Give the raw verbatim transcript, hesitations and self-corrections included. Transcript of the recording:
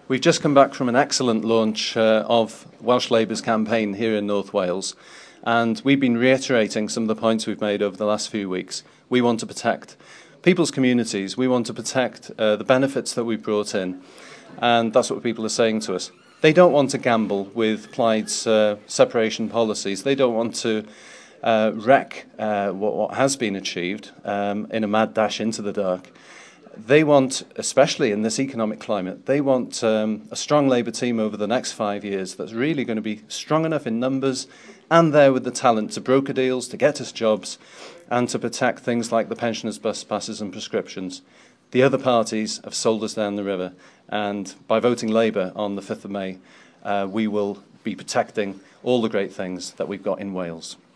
We've just come back from an excellent launch uh, of Welsh Labour's campaign here in North Wales, and we've been reiterating some of the points we've made over the last few weeks. We want to protect people's communities, we want to protect uh, the benefits that we've brought in, and that's what people are saying to us. They don't want to gamble with Plaid's uh, separation policies. They don't want to uh, wreck uh, what, what has been achieved um, in a mad dash into the dark. They want, especially in this economic climate, they want um, a strong Labour team over the next five years that's really going to be strong enough in numbers and there with the talent to broker deals, to get us jobs and to protect things like the pensioners' bus passes and prescriptions. The other parties have sold us down the river, and by voting Labour on the fifth of May, uh, we will be protecting all the great things that we've got in Wales.